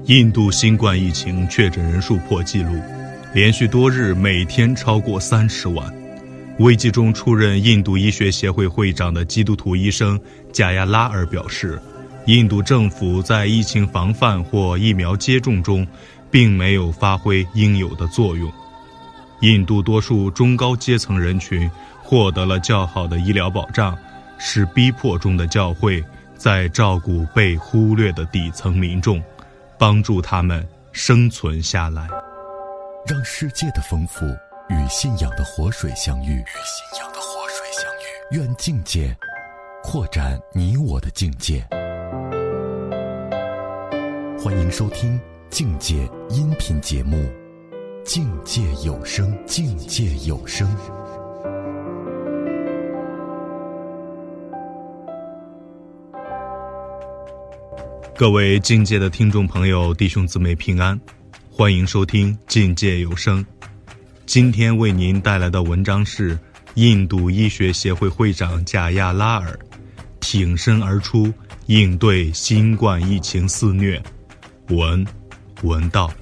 印度新冠疫情确诊人数破纪录，连续多日每天超过30万。危机中出任印度医学协会会长的基督徒医生贾亚拉尔表示，印度政府在疫情防范或疫苗接种中并没有发挥应有的作用。印度多数中高阶层人群获得了较好的医疗保障，是逼迫中的教会在照顾被忽略的底层民众，帮助他们生存下来。 让世界的丰富与信仰的活水相遇，愿境界扩展你我的境界。欢迎收听境界音频节目《境界有声》，境界有声。 各位境界的听众朋友、弟兄姊妹平安，欢迎收听境界有声。今天为您带来的文章是印度医学协会会长贾亚拉尔挺身而出应对新冠疫情肆虐。文道。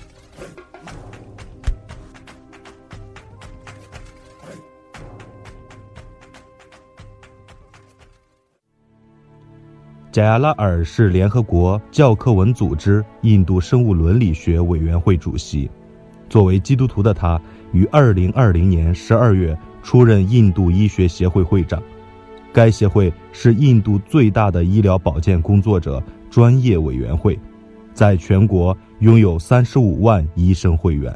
贾亚拉尔是联合国教科文组织印度生物伦理学委员会主席。作为基督徒的他，于2020年12月出任印度医学协会会长。该协会是印度最大的医疗保健工作者专业委员会，在全国拥有35万医生会员。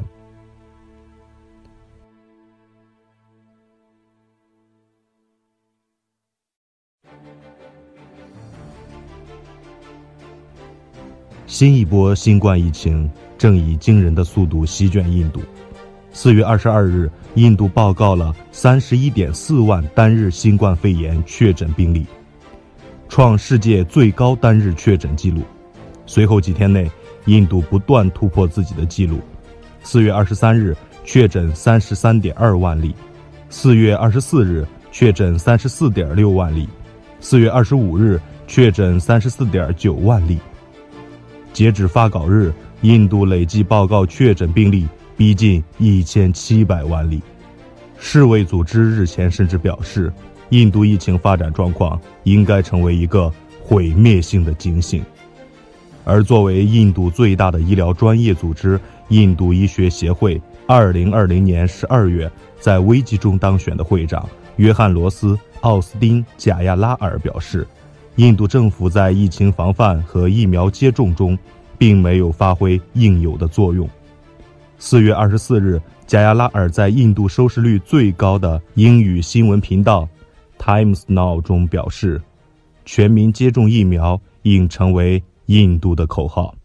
新一波新冠疫情正以惊人的速度席卷印度。4月22日，印度报告了31.4万单日新冠肺炎确诊病例，创世界最高单日确诊记录。随后几天内，印度不断突破自己的记录。4月23日确诊33.2万例，4月24日确诊34.6万例，4月25日确诊34.9万例。截止发稿日，印度累计报告确诊病例逼近1700万例。世卫组织日前甚至表示，印度疫情发展状况应该成为一个毁灭性的警醒。而作为印度最大的医疗专业组织印度医学协会2020年12月在危机中当选的会长约翰罗斯·奥斯汀·贾亚拉尔表示，印度政府在疫情防范和疫苗接种中并没有发挥应有的作用。4月24日，贾亚拉尔在印度收视率最高的英语新闻频道 Times Now 中表示，全民接种疫苗应成为印度的口号。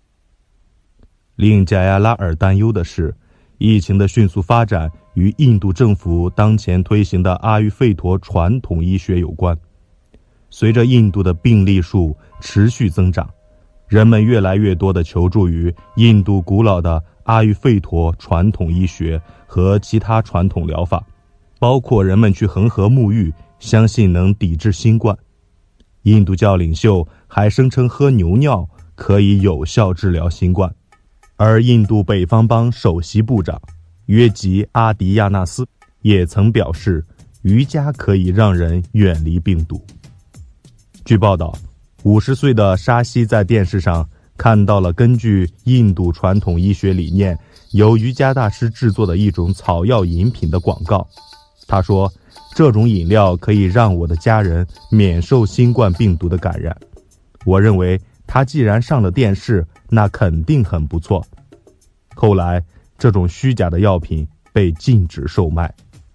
令贾亚拉尔担忧的是，疫情的迅速发展与印度政府当前推行的阿育吠陀传统医学有关。随着印度的病例数持续增长，人们越来越多地求助于印度古老的阿育吠陀传统医学和其他传统疗法，包括人们去恒河沐浴，相信能抵制新冠。印度教领袖还声称喝牛尿可以有效治疗新冠。而印度北方邦首席部长约吉阿迪亚纳斯也曾表示，瑜伽可以让人远离病毒。据报道，50岁的沙希在电视上看到了根据印度传统医学理念由瑜伽大师制作的一种草药饮品的广告。他说，这种饮料可以让我的家人免受新冠病毒的感染。我认为他既然上了电视，那肯定很不错。后来，这种虚假的药品被禁止售卖。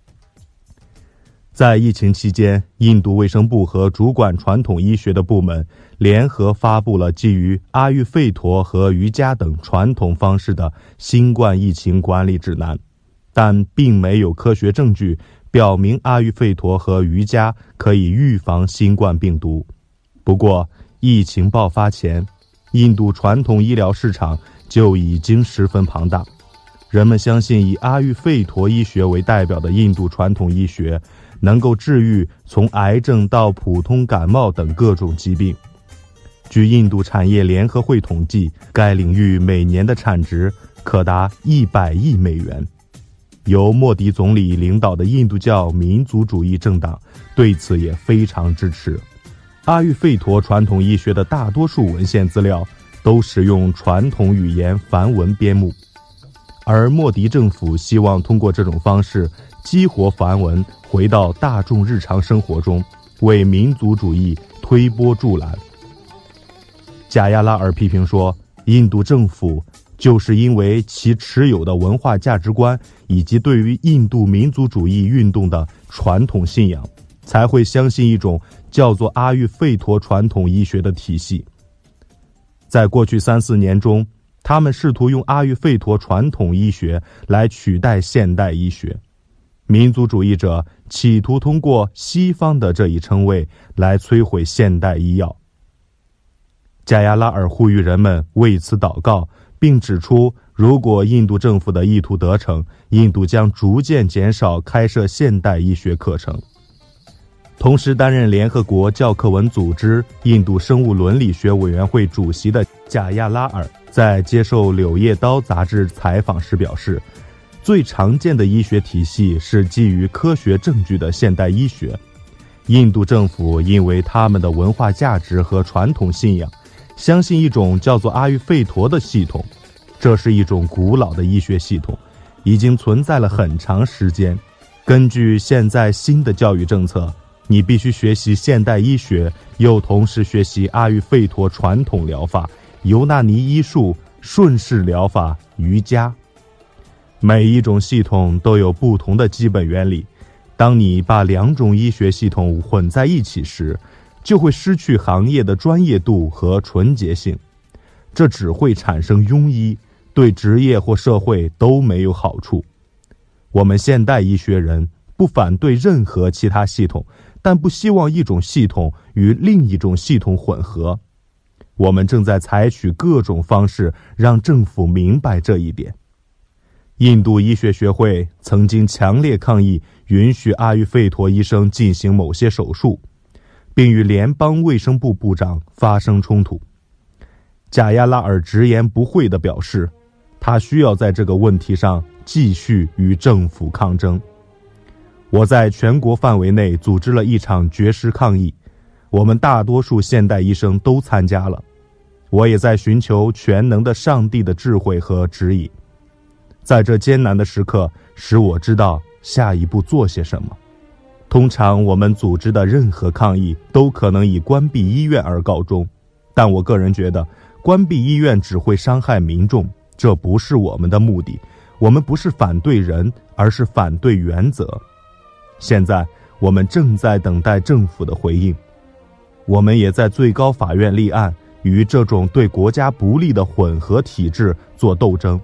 在疫情期间，印度卫生部和主管传统医学的部门联合发布了基于阿育吠陀和瑜伽等传统方式的新冠疫情管理指南，但并没有科学证据表明阿育吠陀和瑜伽可以预防新冠病毒。不过，疫情爆发前，印度传统医疗市场就已经十分庞大。人们相信以阿育吠陀医学为代表的印度传统医学能够治愈从癌症到普通感冒等各种疾病。 据印度产业联合会统计，该领域每年的产值可达100亿美元。由莫迪总理领导的印度教民族主义政党对此也非常支持。阿育吠陀传统医学的大多数文献资料都使用传统语言梵文编目，而莫迪政府希望通过这种方式激活梵文回到大众日常生活中，为民族主义推波助澜。贾亚拉尔批评说，印度政府就是因为其持有的文化价值观以及对于印度民族主义运动的传统信仰，才会相信一种叫做阿育吠陀传统医学的体系。在过去3-4年中，他们试图用阿育吠陀传统医学来取代现代医学。民族主义者企图通过西方的这一称谓来摧毁现代医药。贾亚拉尔呼吁人们为此祷告，并指出，如果印度政府的意图得逞，印度将逐渐减少开设现代医学课程。同时担任联合国教科文组织印度生物伦理学委员会主席的贾亚拉尔在接受《柳叶刀》杂志采访时表示，最常见的医学体系是基于科学证据的现代医学。印度政府因为他们的文化价值和传统信仰，相信一种叫做阿育吠陀的系统，这是一种古老的医学系统，已经存在了很长时间。根据现在新的教育政策，你必须学习现代医学，又同时学习阿育吠陀传统疗法、尤纳尼医术、顺势疗法、瑜伽。每一种系统都有不同的基本原理，当你把2种医学系统混在一起时，就会失去行业的专业度和纯洁性，这只会产生庸医，对职业或社会都没有好处。我们现代医学人不反对任何其他系统，但不希望一种系统与另一种系统混合。我们正在采取各种方式让政府明白这一点。印度医学学会曾经强烈抗议允许阿育吠陀医生进行某些手术，并与联邦卫生部部长发生冲突。贾亚拉尔直言不讳地表示，他需要在这个问题上继续与政府抗争。我在全国范围内组织了一场绝食抗议，我们大多数现代医生都参加了。我也在寻求全能的上帝的智慧和指引，在这艰难的时刻，使我知道下一步做些什么。通常我们组织的任何抗议都可能以关闭医院而告终，但我个人觉得关闭医院只会伤害民众，这不是我们的目的。我们不是反对人，而是反对原则。现在我们正在等待政府的回应，我们也在最高法院立案，与这种对国家不利的混合体制做斗争。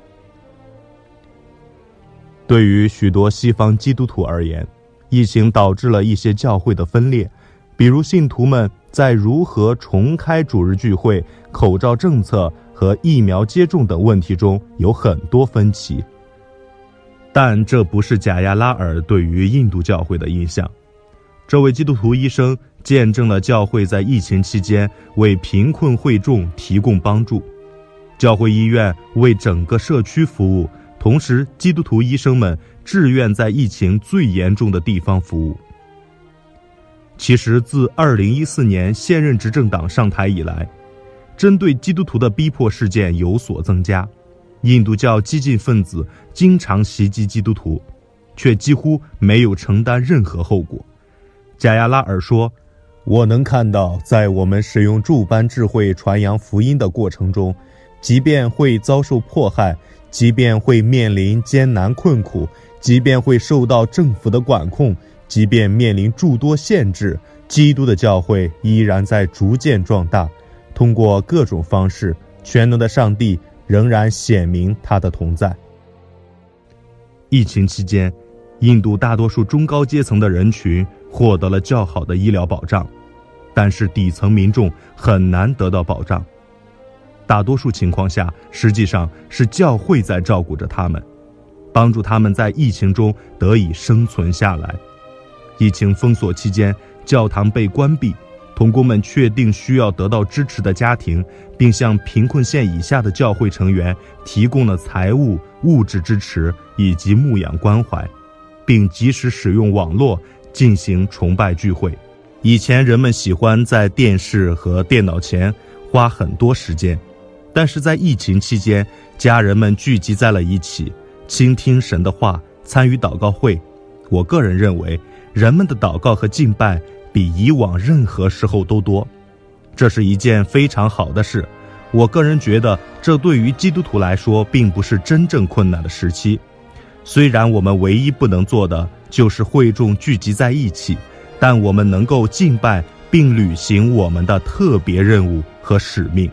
对于许多西方基督徒而言，疫情导致了一些教会的分裂，比如信徒们在如何重开主日聚会、口罩政策和疫苗接种等问题中有很多分歧。但这不是贾亚拉尔对于印度教会的印象。这位基督徒医生见证了教会在疫情期间为贫困会众提供帮助，教会医院为整个社区服务，同时基督徒医生们志愿在疫情最严重的地方服务。其实自2014年现任执政党上台以来，针对基督徒的逼迫事件有所增加，印度教激进分子经常袭击基督徒，却几乎没有承担任何后果。贾亚拉尔说，我能看到在我们使用诸般智慧传扬福音的过程中，即便会遭受迫害，即便会面临艰难困苦，即便会受到政府的管控，即便面临诸多限制，基督的教会依然在逐渐壮大。通过各种方式，全能的上帝仍然显明他的同在。疫情期间，印度大多数中高阶层的人群获得了较好的医疗保障，但是底层民众很难得到保障。大多数情况下，实际上是教会在照顾着他们，帮助他们在疫情中得以生存下来。疫情封锁期间，教堂被关闭， 同工们确定需要得到支持的家庭，并向贫困县以下的教会成员提供了财务、物质支持以及牧养关怀，并及时使用网络进行崇拜聚会。以前人们喜欢在电视和电脑前花很多时间，但是在疫情期间，家人们聚集在了一起，倾听神的话，参与祷告会。我个人认为，人们的祷告和敬拜比以往任何时候都多，这是一件非常好的事。我个人觉得，这对于基督徒来说并不是真正困难的时期。虽然我们唯一不能做的就是会众聚集在一起，但我们能够敬拜并履行我们的特别任务和使命。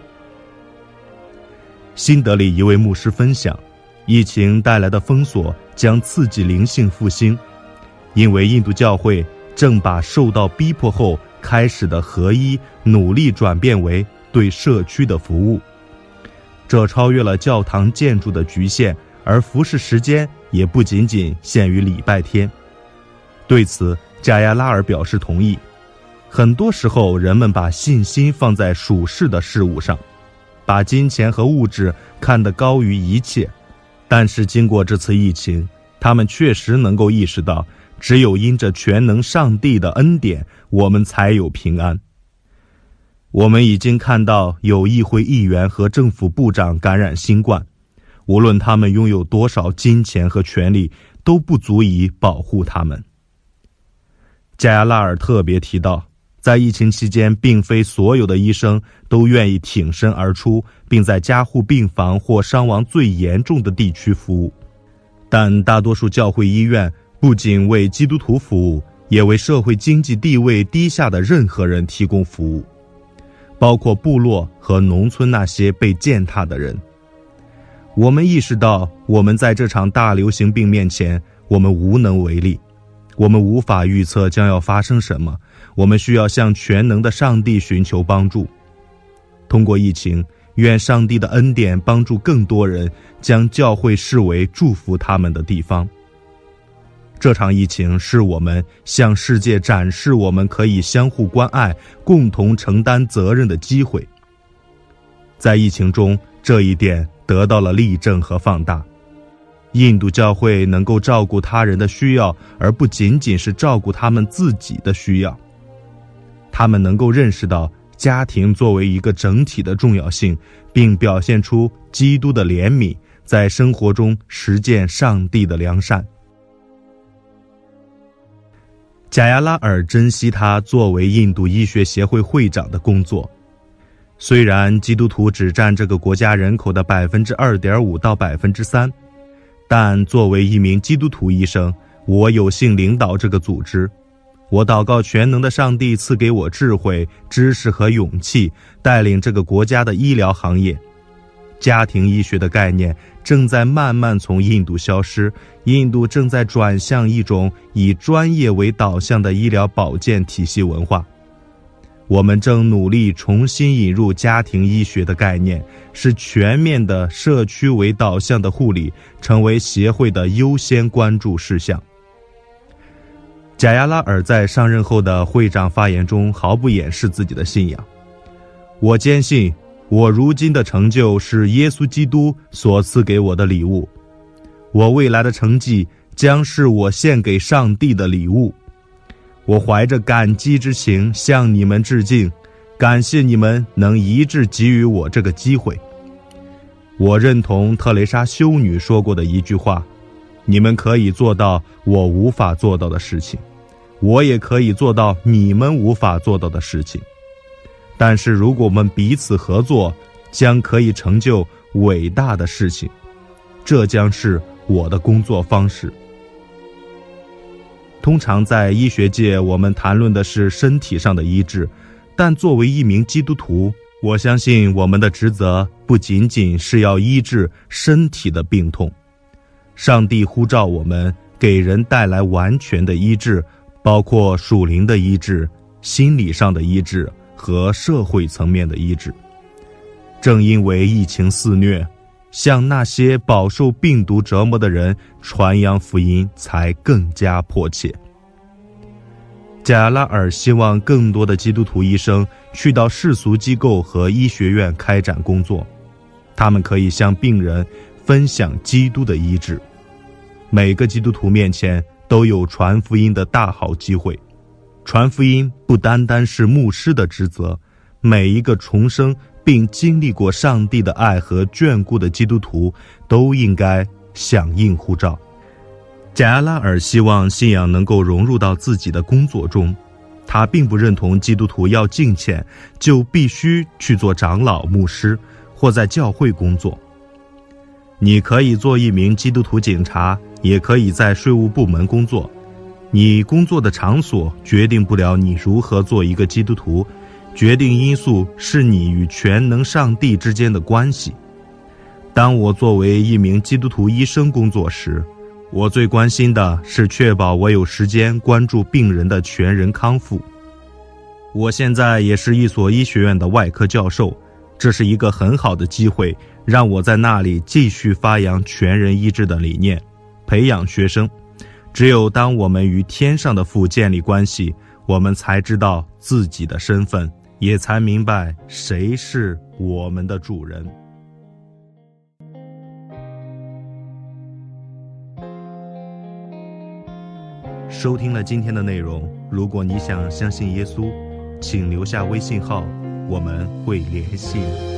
新德里一位牧师分享，疫情带来的封锁将刺激灵性复兴，因为印度教会正把受到逼迫后开始的合一努力转变为对社区的服务，这超越了教堂建筑的局限，而服侍时间也不仅仅限于礼拜天。对此，贾亚拉尔表示同意。很多时候，人们把信心放在属世的事物上，把金钱和物质看得高于一切。但是经过这次疫情，他们确实能够意识到，只有因着全能上帝的恩典，我们才有平安。我们已经看到有议会议员和政府部长感染新冠，无论他们拥有多少金钱和权力，都不足以保护他们。贾亚拉尔特别提到，在疫情期间，并非所有的医生都愿意挺身而出，并在加护病房或伤亡最严重的地区服务。但大多数教会医院不仅为基督徒服务，也为社会经济地位低下的任何人提供服务，包括部落和农村那些被践踏的人。我们意识到，我们在这场大流行病面前，我们无能为力。我们无法预测将要发生什么，我们需要向全能的上帝寻求帮助。通过疫情，愿上帝的恩典帮助更多人将教会视为祝福他们的地方。这场疫情是我们向世界展示我们可以相互关爱、共同承担责任的机会。在疫情中，这一点得到了例证和放大。印度教会能够照顾他人的需要，而不仅仅是照顾他们自己的需要。他们能够认识到家庭作为一个整体的重要性，并表现出基督的怜悯，在生活中实践上帝的良善。贾亚拉尔珍惜他作为印度医学协会会长的工作。虽然基督徒只占这个国家人口的 2.5% 到 3%，但作为一名基督徒医生，我有幸领导这个组织。我祷告全能的上帝赐给我智慧、知识和勇气，带领这个国家的医疗行业。家庭医学的概念正在慢慢从印度消失，印度正在转向一种以专业为导向的医疗保健体系文化。我们正努力重新引入家庭医学的概念，使全面的社区为导向的护理成为协会的优先关注事项。贾亚拉尔在上任后的会长发言中毫不掩饰自己的信仰。我坚信，我如今的成就是耶稣基督所赐给我的礼物，我未来的成绩将是我献给上帝的礼物。我怀着感激之情向你们致敬，感谢你们能一致给予我这个机会。我认同特蕾莎修女说过的一句话，你们可以做到我无法做到的事情，我也可以做到你们无法做到的事情。但是如果我们彼此合作，将可以成就伟大的事情。这将是我的工作方式。通常在医学界，我们谈论的是身体上的医治，但作为一名基督徒，我相信我们的职责不仅仅是要医治身体的病痛。上帝呼召我们给人带来完全的医治，包括属灵的医治、心理上的医治和社会层面的医治。正因为疫情肆虐，向那些饱受病毒折磨的人传扬福音才更加迫切。 贾拉尔希望更多的基督徒医生去到世俗机构和医学院开展工作，他们可以向病人分享基督的医治。每个基督徒面前都有传福音的大好机会。传福音不单单是牧师的职责，每一个重生并经历过上帝的爱和眷顾的基督徒都应该响应呼召。贾拉尔希望信仰能够融入到自己的工作中，他并不认同基督徒要敬虔就必须去做长老、牧师或在教会工作。你可以做一名基督徒警察，也可以在税务部门工作。你工作的场所决定不了你如何做一个基督徒，决定因素是你与全能上帝之间的关系。当我作为一名基督徒医生工作时，我最关心的是确保我有时间关注病人的全人康复。我现在也是一所医学院的外科教授，这是一个很好的机会，让我在那里继续发扬全人医治的理念，培养学生。只有当我们与天上的父建立关系，我们才知道自己的身份，也才明白谁是我们的主人。收听了今天的内容，如果你想相信耶稣，请留下微信号，我们会联系你。